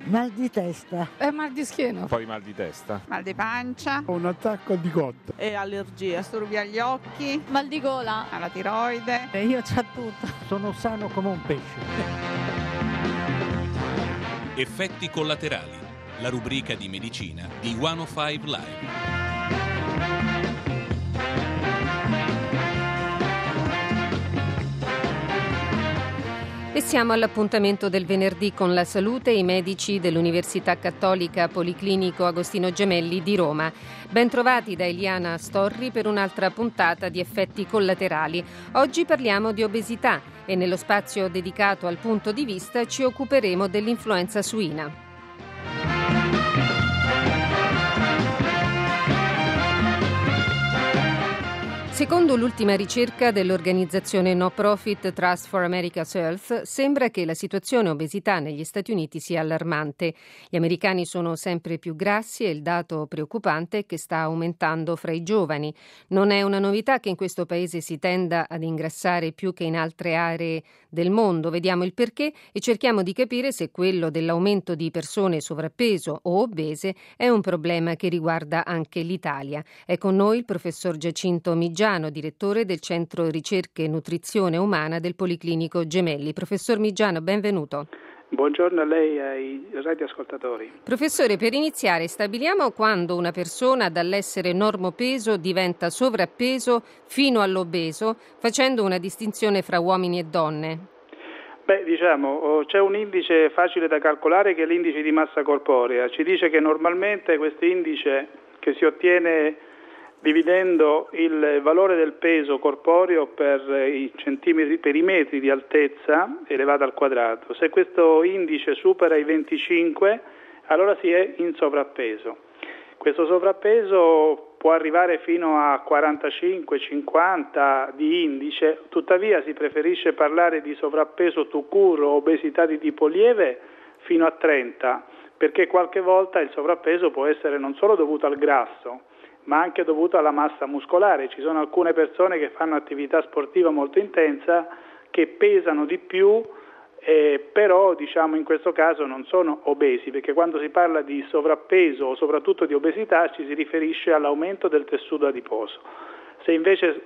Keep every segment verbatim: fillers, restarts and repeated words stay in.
Mal di testa. E mal di schiena. Poi mal di testa. Mal di pancia. Un attacco di cotta. E allergie. Disturbi agli occhi. Mal di gola. Alla tiroide. E io c'ho tutto. Sono sano come un pesce. Effetti collaterali. La rubrica di medicina di centocinque Live. E siamo all'appuntamento del venerdì con la salute e i medici dell'Università Cattolica Policlinico Agostino Gemelli di Roma. Bentrovati da Eliana Storri per un'altra puntata di effetti collaterali. Oggi parliamo di obesità e nello spazio dedicato al punto di vista ci occuperemo dell'influenza suina. Secondo l'ultima ricerca dell'organizzazione no profit Trust for America's Health, sembra che la situazione obesità negli Stati Uniti sia allarmante. Gli americani sono sempre più grassi e il dato preoccupante è che sta aumentando fra i giovani. Non è una novità che in questo paese si tenda ad ingrassare più che in altre aree del mondo. Vediamo il perché e cerchiamo di capire se quello dell'aumento di persone sovrappeso o obese è un problema che riguarda anche l'Italia. È con noi il professor Giacinto Migiano, direttore del Centro Ricerche e Nutrizione Umana del Policlinico Gemelli. Professor Migiano, benvenuto. Buongiorno a lei e ai radioascoltatori. Professore, per iniziare, stabiliamo quando una persona dall'essere normopeso diventa sovrappeso fino all'obeso, facendo una distinzione fra uomini e donne. Beh, diciamo, c'è un indice facile da calcolare che è l'indice di massa corporea. Ci dice che normalmente questo indice che si ottiene dividendo il valore del peso corporeo per i centimetri, per i metri di altezza elevato al quadrato. Se questo indice supera i venticinque, allora si è in sovrappeso. Questo sovrappeso può arrivare fino a quarantacinque cinquanta di indice, tuttavia si preferisce parlare di sovrappeso tout court o obesità di tipo lieve fino a trenta, perché qualche volta il sovrappeso può essere non solo dovuto al grasso, ma anche dovuto alla massa muscolare. Ci sono alcune persone che fanno attività sportiva molto intensa, che pesano di più, eh, però diciamo in questo caso non sono obesi, perché quando si parla di sovrappeso o soprattutto di obesità ci si riferisce all'aumento del tessuto adiposo. Se invece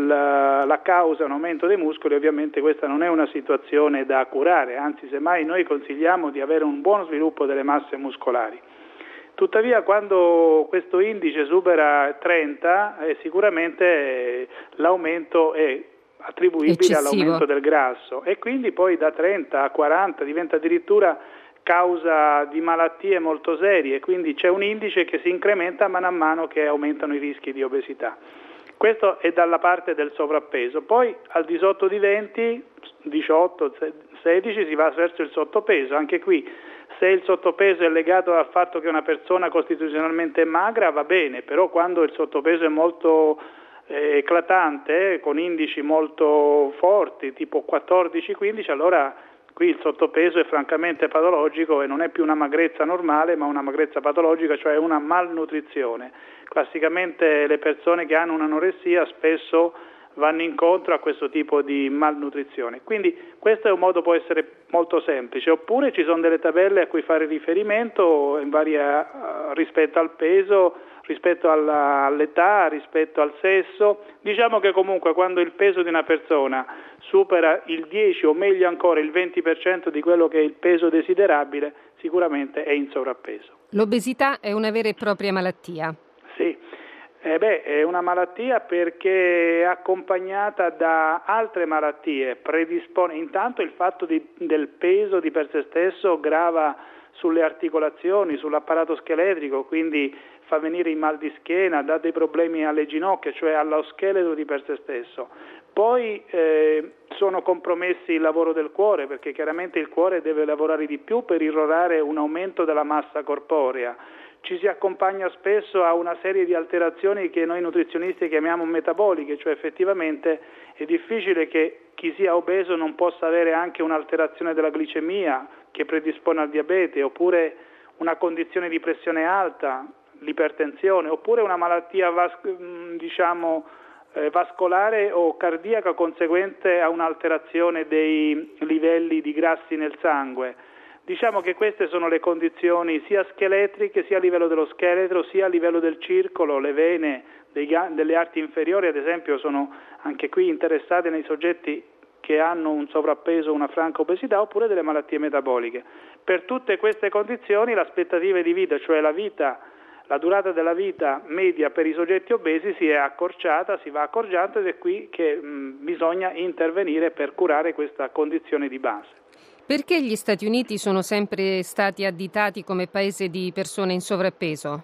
la, la causa è un aumento dei muscoli, ovviamente questa non è una situazione da curare, anzi semmai noi consigliamo di avere un buon sviluppo delle masse muscolari. Tuttavia quando questo indice supera trenta eh, sicuramente eh, l'aumento è attribuibile eccessivo all'aumento del grasso e quindi poi da trenta a quaranta diventa addirittura causa di malattie molto serie, quindi c'è un indice che si incrementa man mano che aumentano i rischi di obesità. Questo è dalla parte del sovrappeso. Poi al di sotto di venti, diciotto, sedici si va verso il sottopeso, anche qui. Se il sottopeso è legato al fatto che una persona costituzionalmente è magra va bene, però quando il sottopeso è molto eh, eclatante, con indici molto forti, tipo quattordici quindici, allora qui il sottopeso è francamente patologico e non è più una magrezza normale, ma una magrezza patologica, cioè una malnutrizione. Classicamente le persone che hanno un'anoressia spesso vanno incontro a questo tipo di malnutrizione. Quindi questo è un modo, può essere molto semplice, oppure ci sono delle tabelle a cui fare riferimento in varia, uh, rispetto al peso, rispetto alla, all'età, rispetto al sesso. Diciamo che comunque quando il peso di una persona supera il dieci o meglio ancora il venti per cento di quello che è il peso desiderabile, sicuramente è in sovrappeso. L'obesità è una vera e propria malattia? Sì. Eh beh, è una malattia perché è accompagnata da altre malattie, predispone intanto il fatto di, del peso di per sé stesso grava sulle articolazioni, sull'apparato scheletrico, quindi fa venire i mal di schiena, dà dei problemi alle ginocchia, cioè allo scheletro di per sé stesso. Poi eh, sono compromessi il lavoro del cuore, perché chiaramente il cuore deve lavorare di più per irrorare un aumento della massa corporea. Ci si accompagna spesso a una serie di alterazioni che noi nutrizionisti chiamiamo metaboliche, cioè effettivamente è difficile che chi sia obeso non possa avere anche un'alterazione della glicemia che predispone al diabete, oppure una condizione di pressione alta, l'ipertensione, oppure una malattia vas- diciamo eh, vascolare o cardiaca conseguente a un'alterazione dei livelli di grassi nel sangue. Diciamo che queste sono le condizioni sia scheletriche, sia a livello dello scheletro, sia a livello del circolo. Le vene dei, delle arti inferiori, ad esempio, sono anche qui interessate nei soggetti che hanno un sovrappeso, una franca obesità, oppure delle malattie metaboliche. Per tutte queste condizioni l'aspettativa di vita, cioè la vita, la durata della vita media per i soggetti obesi si è accorciata, si va accorciando, ed è qui che mh, bisogna intervenire per curare questa condizione di base. Perché gli Stati Uniti sono sempre stati additati come paese di persone in sovrappeso?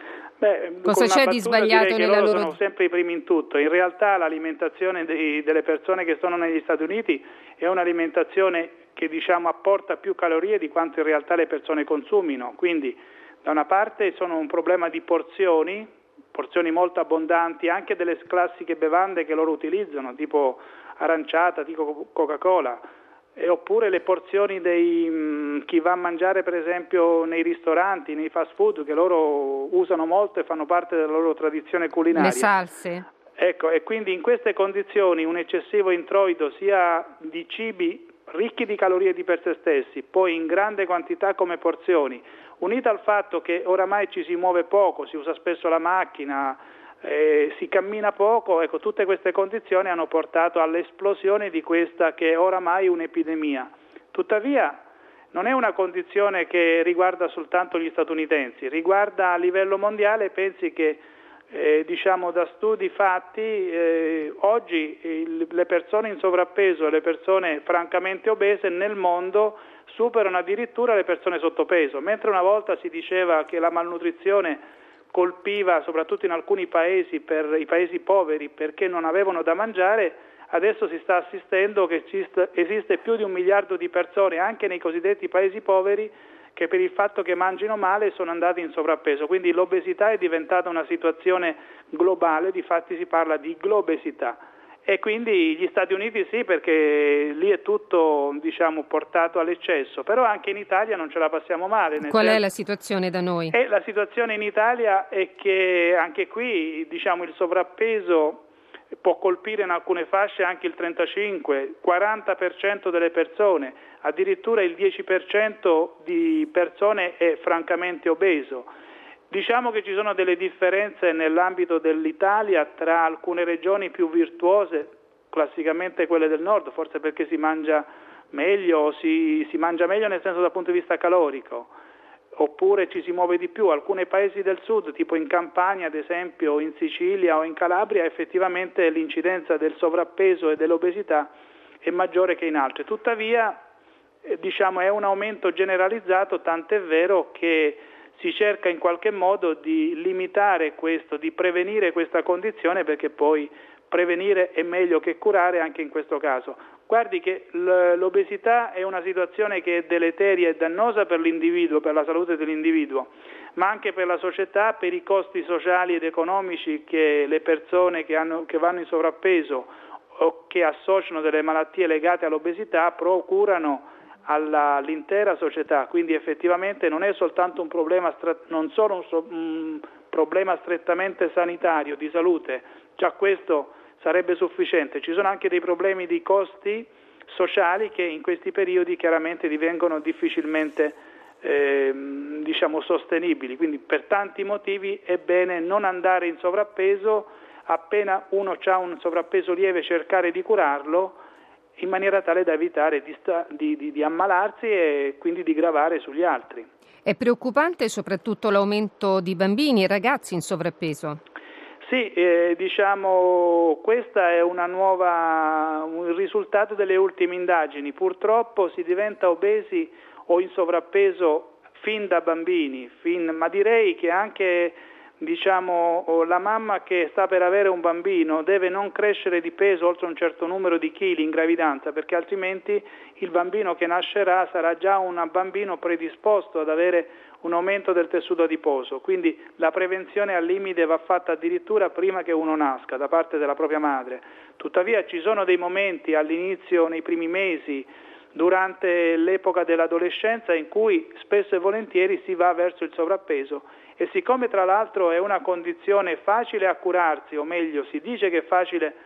Beh, cosa c'è di sbagliato nella loro... Sono sempre i primi in tutto. In realtà l'alimentazione dei, delle persone che sono negli Stati Uniti è un'alimentazione che, diciamo, apporta più calorie di quanto in realtà le persone consumino. Quindi da una parte sono un problema di porzioni, porzioni molto abbondanti, anche delle classiche bevande che loro utilizzano, tipo aranciata, tipo Coca-Cola. E oppure le porzioni di mh, chi va a mangiare per esempio nei ristoranti, nei fast food, che loro usano molto e fanno parte della loro tradizione culinaria. Le salse. Ecco, e quindi in queste condizioni un eccessivo introito sia di cibi ricchi di calorie di per sé stessi, poi in grande quantità come porzioni, unita al fatto che oramai ci si muove poco, si usa spesso la macchina, Eh, si cammina poco, ecco, tutte queste condizioni hanno portato all'esplosione di questa che è oramai un'epidemia. Tuttavia non è una condizione che riguarda soltanto gli statunitensi, riguarda a livello mondiale. Pensi che eh, diciamo da studi fatti eh, oggi il, le persone in sovrappeso e le persone francamente obese nel mondo superano addirittura le persone sottopeso, mentre una volta si diceva che la malnutrizione colpiva soprattutto in alcuni paesi, per i paesi poveri, perché non avevano da mangiare. Adesso si sta assistendo che esiste più di un miliardo di persone anche nei cosiddetti paesi poveri che per il fatto che mangino male sono andati in sovrappeso. Quindi l'obesità è diventata una situazione globale, difatti si parla di globesità. E quindi gli Stati Uniti sì, perché lì è tutto, diciamo, portato all'eccesso, però anche in Italia non ce la passiamo male. Qual senso... è la situazione da noi? E la situazione in Italia è che anche qui, diciamo, il sovrappeso può colpire in alcune fasce anche il trentacinque quaranta per cento delle persone, addirittura il dieci per cento di persone è francamente obeso. Diciamo che ci sono delle differenze nell'ambito dell'Italia tra alcune regioni più virtuose, classicamente quelle del nord, forse perché si mangia meglio, si, si mangia meglio nel senso dal punto di vista calorico, oppure ci si muove di più. Alcuni paesi del sud, tipo in Campania ad esempio, in Sicilia o in Calabria, effettivamente l'incidenza del sovrappeso e dell'obesità è maggiore che in altri. Tuttavia, eh, diciamo, è un aumento generalizzato, tant'è vero che si cerca in qualche modo di limitare questo, di prevenire questa condizione, perché poi prevenire è meglio che curare anche in questo caso. Guardi che l'obesità è una situazione che è deleteria e dannosa per l'individuo, per la salute dell'individuo, ma anche per la società, per i costi sociali ed economici che le persone che, hanno, che vanno in sovrappeso o che associano delle malattie legate all'obesità procurano alla, all'intera società. Quindi effettivamente non è soltanto un problema, non solo un, so, un problema strettamente sanitario, di salute, già questo sarebbe sufficiente. Ci sono anche dei problemi di costi sociali che in questi periodi chiaramente divengono difficilmente eh, diciamo sostenibili. Quindi per tanti motivi è bene non andare in sovrappeso, appena uno ha un sovrappeso lieve cercare di curarlo, in maniera tale da evitare di, sta, di, di, di ammalarsi e quindi di gravare sugli altri. È preoccupante soprattutto l'aumento di bambini e ragazzi in sovrappeso. Sì, eh, diciamo questa è una nuova, un risultato delle ultime indagini. Purtroppo si diventa obesi o in sovrappeso fin da bambini, fin, ma direi che anche diciamo la mamma che sta per avere un bambino deve non crescere di peso oltre un certo numero di chili in gravidanza, perché altrimenti il bambino che nascerà sarà già un bambino predisposto ad avere un aumento del tessuto adiposo. Quindi la prevenzione al limite va fatta addirittura prima che uno nasca da parte della propria madre. Tuttavia ci sono dei momenti all'inizio, nei primi mesi, durante l'epoca dell'adolescenza, in cui spesso e volentieri si va verso il sovrappeso, e siccome tra l'altro è una condizione facile a curarsi, o meglio si dice che è facile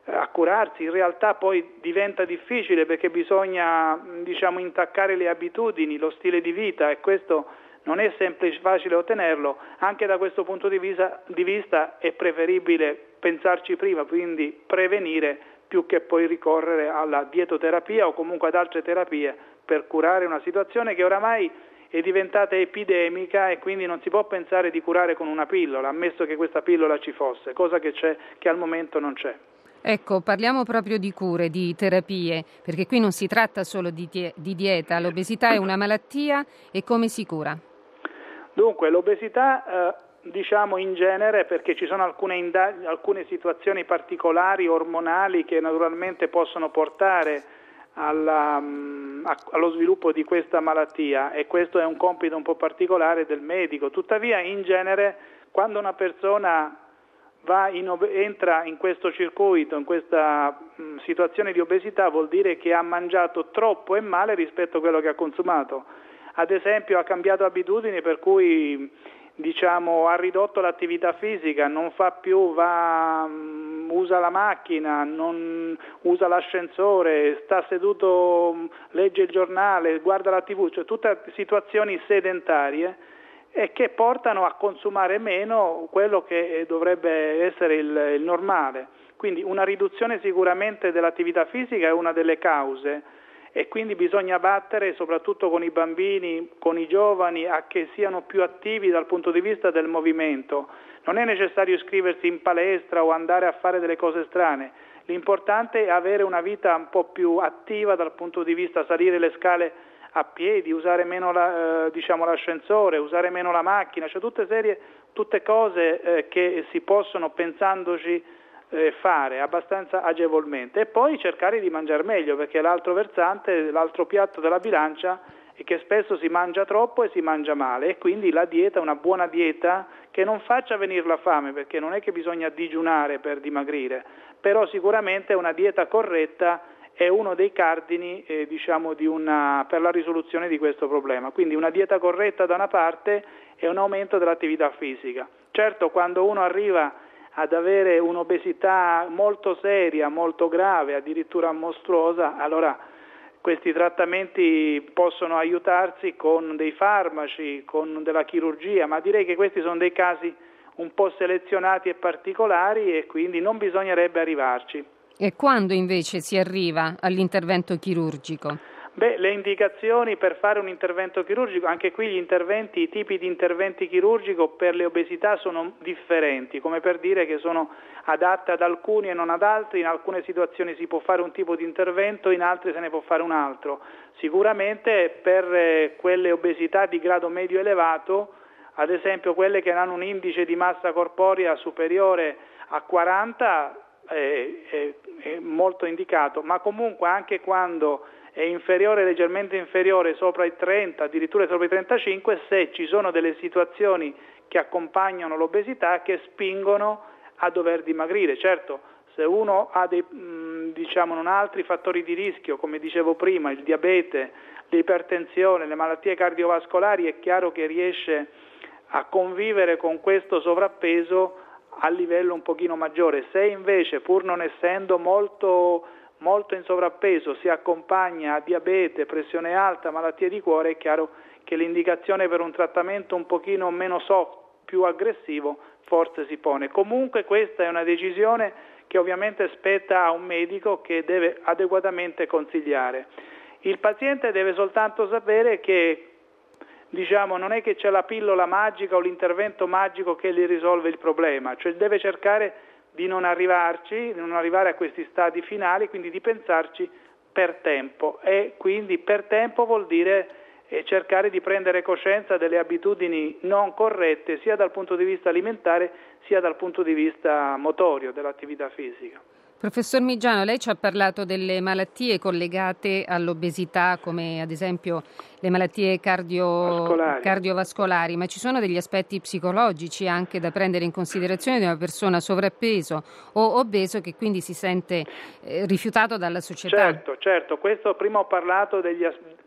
a curarsi. In realtà poi diventa difficile perché bisogna, diciamo, intaccare le abitudini, lo stile di vita, e questo non è semplice, facile ottenerlo. Anche da questo punto di vista, di vista è preferibile pensarci prima, quindi prevenire, più che poi ricorrere alla dietoterapia o comunque ad altre terapie per curare una situazione che oramai è diventata epidemica e quindi non si può pensare di curare con una pillola, ammesso che questa pillola ci fosse, cosa che c'è, che al momento non c'è. Ecco, parliamo proprio di cure, di terapie, perché qui non si tratta solo di, die- di dieta, l'obesità è una malattia e come si cura? Dunque, l'obesità, eh, diciamo in genere, perché ci sono alcune, indag- alcune situazioni particolari, ormonali, che naturalmente possono portare alla, mh, a- allo sviluppo di questa malattia, e questo è un compito un po' particolare del medico. Tuttavia, in genere, quando una persona Va in ob- entra in questo circuito, in questa mh, situazione di obesità, vuol dire che ha mangiato troppo e male rispetto a quello che ha consumato. Ad esempio, ha cambiato abitudini, per cui diciamo ha ridotto l'attività fisica, non fa più, va, mh, usa la macchina, non usa l'ascensore, sta seduto, mh, legge il giornale, guarda la tivù, cioè tutte situazioni sedentarie e che portano a consumare meno quello che dovrebbe essere il, il normale. Quindi una riduzione sicuramente dell'attività fisica è una delle cause, e quindi bisogna battere soprattutto con i bambini, con i giovani, a che siano più attivi dal punto di vista del movimento. Non è necessario iscriversi in palestra o andare a fare delle cose strane, l'importante è avere una vita un po' più attiva dal punto di vista salire le scale a piedi, usare meno la, eh, diciamo, l'ascensore, usare meno la macchina, cioè tutte serie, tutte cose eh, che si possono, pensandoci, eh, fare abbastanza agevolmente, e poi cercare di mangiare meglio, perché l'altro versante, l'altro piatto della bilancia è che spesso si mangia troppo e si mangia male, e quindi la dieta, una buona dieta che non faccia venire la fame, perché non è che bisogna digiunare per dimagrire, però sicuramente una dieta corretta è uno dei cardini eh, diciamo di una, per la risoluzione di questo problema. Quindi una dieta corretta da una parte e un aumento dell'attività fisica. Certo, quando uno arriva ad avere un'obesità molto seria, molto grave, addirittura mostruosa, allora questi trattamenti possono aiutarsi con dei farmaci, con della chirurgia, ma direi che questi sono dei casi un po' selezionati e particolari, e quindi non bisognerebbe arrivarci. E quando invece si arriva all'intervento chirurgico? Beh, le indicazioni per fare un intervento chirurgico, anche qui gli interventi, i tipi di interventi chirurgico per le obesità sono differenti, come per dire che sono adatte ad alcuni e non ad altri. In alcune situazioni si può fare un tipo di intervento, in altre se ne può fare un altro. Sicuramente per eh, quelle obesità di grado medio elevato, ad esempio quelle che hanno un indice di massa corporea superiore a quaranta, È, è, è molto indicato, ma comunque anche quando è inferiore, leggermente inferiore, sopra i trenta, addirittura sopra i trentacinque, se ci sono delle situazioni che accompagnano l'obesità che spingono a dover dimagrire. Certo, se uno ha dei, mh, diciamo, non ha altri fattori di rischio, come dicevo prima, il diabete, l'ipertensione, le malattie cardiovascolari, è chiaro che riesce a convivere con questo sovrappeso a livello un pochino maggiore. Se invece, pur non essendo molto, molto in sovrappeso, si accompagna a diabete, pressione alta, malattie di cuore, è chiaro che l'indicazione per un trattamento un pochino meno soft, più aggressivo, forse si pone. Comunque questa è una decisione che ovviamente spetta a un medico, che deve adeguatamente consigliare. Il paziente deve soltanto sapere che Diciamo, non è che c'è la pillola magica o l'intervento magico che gli risolve il problema, cioè deve cercare di non arrivarci, di non arrivare a questi stadi finali, quindi di pensarci per tempo, e quindi per tempo vuol dire eh, cercare di prendere coscienza delle abitudini non corrette, sia dal punto di vista alimentare sia dal punto di vista motorio, dell'attività fisica. Professor Migiano, lei ci ha parlato delle malattie collegate all'obesità, come ad esempio le malattie cardio... cardiovascolari, ma ci sono degli aspetti psicologici anche da prendere in considerazione di una persona sovrappeso o obeso che quindi si sente eh, rifiutato dalla società? Certo, certo, questo prima ho parlato degli, as-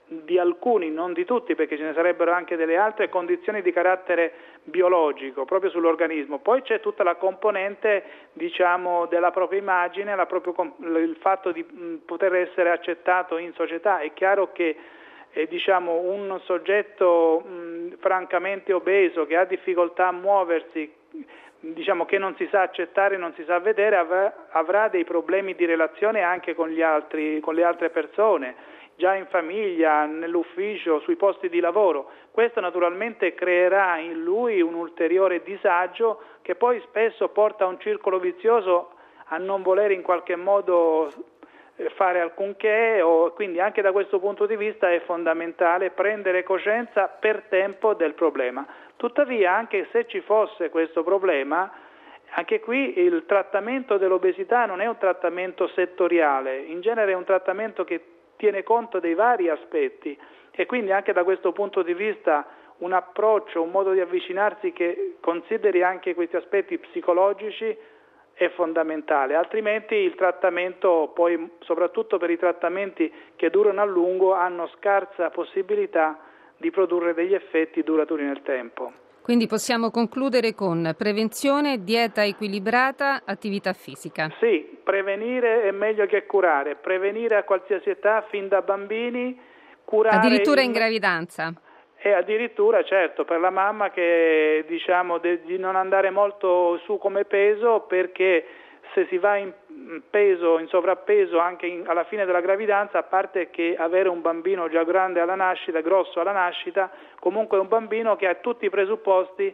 di alcuni, non di tutti, perché ce ne sarebbero anche delle altre condizioni di carattere biologico proprio sull'organismo. Poi c'è tutta la componente, diciamo, della propria immagine, la proprio, il fatto di poter essere accettato in società. È chiaro che eh, diciamo, un soggetto mh, francamente obeso che ha difficoltà a muoversi, diciamo che non si sa accettare, non si sa vedere, avrà, avrà dei problemi di relazione anche con gli altri, con le altre persone, già in famiglia, nell'ufficio, sui posti di lavoro. Questo naturalmente creerà in lui un ulteriore disagio che poi spesso porta a un circolo vizioso, a non voler in qualche modo fare alcunché, o quindi anche da questo punto di vista è fondamentale prendere coscienza per tempo del problema. Tuttavia, anche se ci fosse questo problema, anche qui il trattamento dell'obesità non è un trattamento settoriale, in genere è un trattamento che tiene conto dei vari aspetti e quindi anche da questo punto di vista un approccio, un modo di avvicinarsi che consideri anche questi aspetti psicologici è fondamentale, altrimenti il trattamento, poi soprattutto per i trattamenti che durano a lungo, hanno scarsa possibilità di produrre degli effetti duraturi nel tempo. Quindi possiamo concludere con prevenzione, dieta equilibrata, attività fisica. Sì, prevenire è meglio che curare. Prevenire a qualsiasi età, fin da bambini, curare... Addirittura in il... gravidanza. E addirittura, certo, per la mamma che diciamo de, di non andare molto su come peso, perché se si va in peso, in sovrappeso anche in, alla fine della gravidanza, a parte che avere un bambino già grande alla nascita, grosso alla nascita, comunque è un bambino che ha tutti i presupposti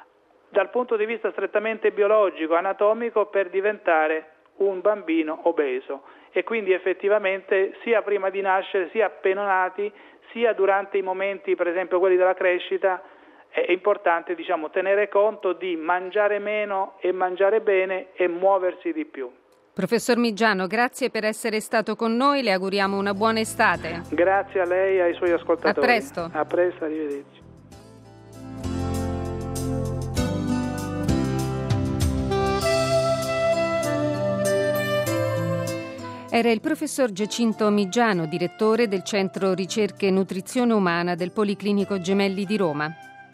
dal punto di vista strettamente biologico, anatomico, per diventare un bambino obeso. E quindi effettivamente sia prima di nascere, sia appena nati, sia durante i momenti, per esempio quelli della crescita, è importante, diciamo, tenere conto di mangiare meno e mangiare bene e muoversi di più. Professor Miggiano, grazie per essere stato con noi, le auguriamo una buona estate. Grazie a lei e ai suoi ascoltatori. A presto. A presto, arrivederci. Era il professor Giacinto Miggiano, direttore del Centro Ricerche e Nutrizione Umana del Policlinico Gemelli di Roma.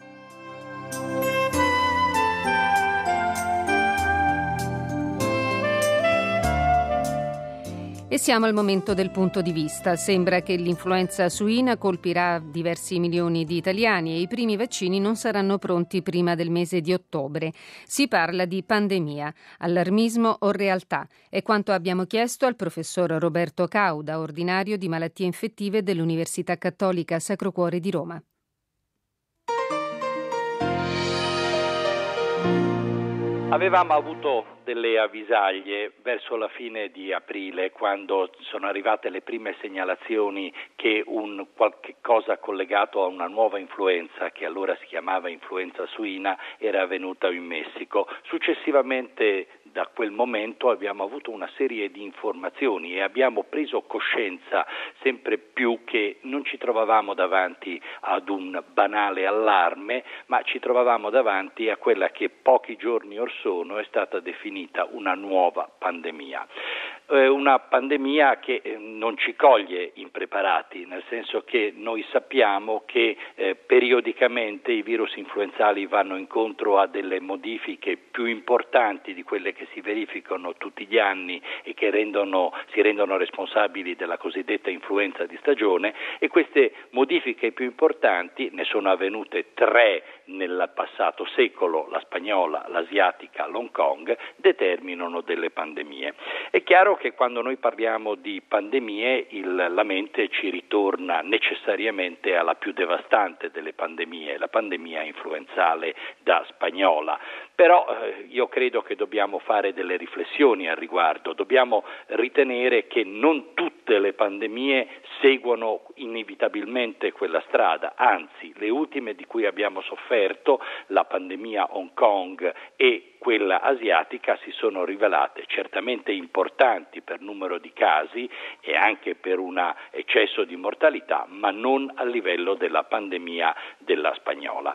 E siamo al momento del punto di vista. Sembra che l'influenza suina colpirà diversi milioni di italiani e i primi vaccini non saranno pronti prima del mese di ottobre. Si parla di pandemia, allarmismo o realtà? È quanto abbiamo chiesto al professor Roberto Cauda, ordinario di malattie infettive dell'Università Cattolica Sacro Cuore di Roma. Avevamo avuto delle avvisaglie verso la fine di aprile, quando sono arrivate le prime segnalazioni che un qualche cosa collegato a una nuova influenza, che allora si chiamava influenza suina, era avvenuta in Messico. Successivamente, da quel momento, abbiamo avuto una serie di informazioni e abbiamo preso coscienza sempre più che non ci trovavamo davanti ad un banale allarme, ma ci trovavamo davanti a quella che pochi giorni or sono è stata definita una nuova pandemia. Eh, una pandemia che eh, non ci coglie impreparati, nel senso che noi sappiamo che eh, periodicamente i virus influenzali vanno incontro a delle modifiche più importanti di quelle che si verificano tutti gli anni e che rendono, si rendono responsabili della cosiddetta influenza di stagione, e queste modifiche più importanti, ne sono avvenute tre nel passato secolo, la spagnola, l'asiatica, l'Hong Kong, determinano delle pandemie. È chiaro che quando noi parliamo di pandemie il, la mente ci ritorna necessariamente alla più devastante delle pandemie, la pandemia influenzale da spagnola. Però eh, io credo che dobbiamo fare delle riflessioni al riguardo, dobbiamo ritenere che non tutte le pandemie seguono inevitabilmente quella strada, anzi le ultime di cui abbiamo sofferto, la pandemia Hong Kong e quella asiatica, si sono rivelate certamente importanti per numero di casi e anche per un eccesso di mortalità, ma non a livello della pandemia della spagnola. Ciò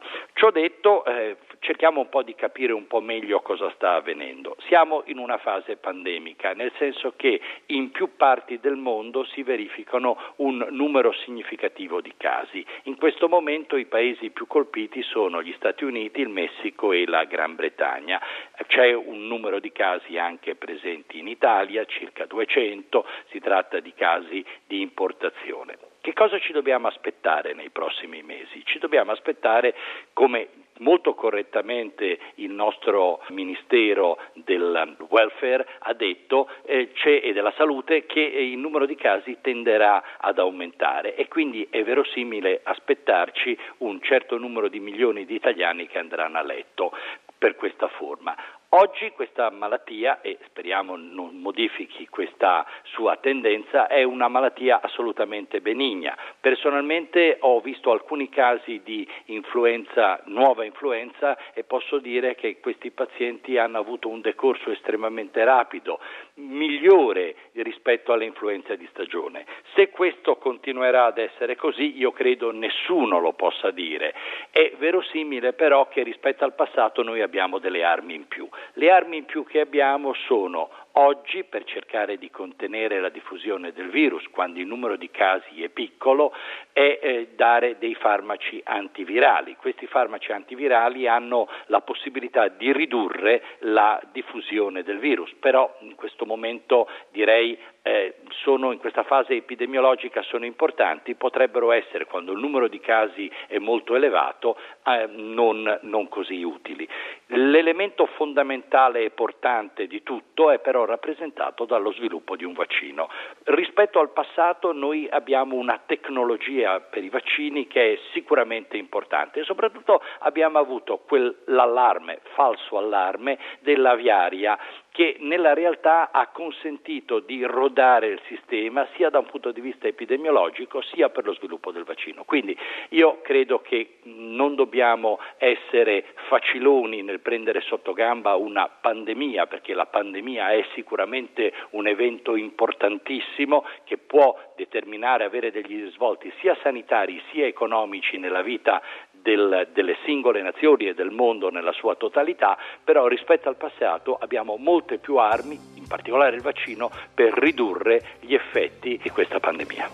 Ciò detto, eh, cerchiamo un po' di capire un po' meglio cosa sta avvenendo. Siamo in una fase pandemica, nel senso che in più parti del mondo si verificano un numero significativo di casi. In questo momento i paesi più colpiti sono gli Stati Uniti, il Messico e la Gran Bretagna. C'è un numero di casi anche presenti in Italia, circa duecento, si tratta di casi di importazione. Che cosa ci dobbiamo aspettare nei prossimi mesi? Ci dobbiamo aspettare, come molto correttamente il nostro Ministero del Welfare ha detto eh, c'è, e della Salute, che il numero di casi tenderà ad aumentare e quindi è verosimile aspettarci un certo numero di milioni di italiani che andranno a letto per questa forma. Oggi questa malattia, e speriamo non modifichi questa sua tendenza, è una malattia assolutamente benigna. Personalmente ho visto alcuni casi di influenza, nuova influenza, e posso dire che questi pazienti hanno avuto un decorso estremamente rapido, migliore rispetto alle influenze di stagione. Se questo continuerà ad essere così, io credo nessuno lo possa dire. È verosimile però che rispetto al passato noi abbiamo delle armi in più. Le armi in più che abbiamo sono oggi, per cercare di contenere la diffusione del virus quando il numero di casi è piccolo, è eh, dare dei farmaci antivirali. Questi farmaci antivirali hanno la possibilità di ridurre la diffusione del virus, però in questo momento direi eh, sono in questa fase epidemiologica sono importanti, potrebbero essere, quando il numero di casi è molto elevato, eh, non, non così utili. L'elemento fondamentale e portante di tutto è però rappresentato dallo sviluppo di un vaccino. Rispetto al passato noi abbiamo una tecnologia per i vaccini che è sicuramente importante e soprattutto abbiamo avuto quell'allarme, falso allarme dell'aviaria, che nella realtà ha consentito di rodare il sistema sia da un punto di vista epidemiologico sia per lo sviluppo del vaccino. Quindi io credo che non dobbiamo essere faciloni nel prendere sotto gamba una pandemia, perché la pandemia è sicuramente un evento importantissimo che può determinare, avere degli risvolti sia sanitari sia economici nella vita del, delle singole nazioni e del mondo nella sua totalità, però rispetto al passato abbiamo molte più armi, in particolare il vaccino, per ridurre gli effetti di questa pandemia.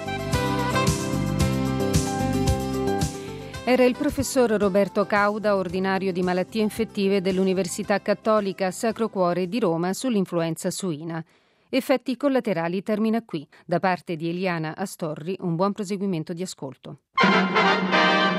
Era il professor Roberto Cauda, ordinario di malattie infettive dell'Università Cattolica Sacro Cuore di Roma, sull'influenza suina. Effetti collaterali termina qui. Da parte di Eliana Astorri, un buon proseguimento di ascolto.